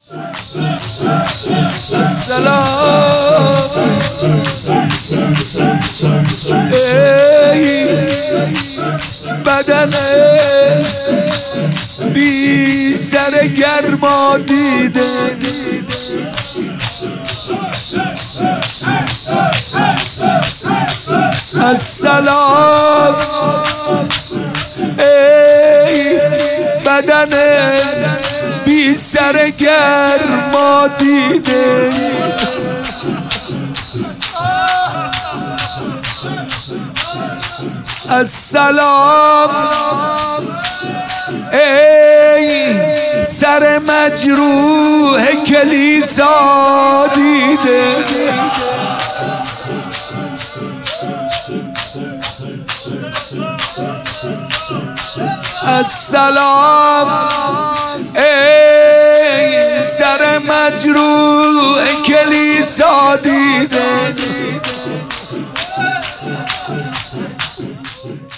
ای بدن بی سر گرما دیده، السلام ای بدن بی سر گرما دیده، السلام ای سر مجروح کلیسا دیده، السلام ای سر مجروح کلیسا دیده.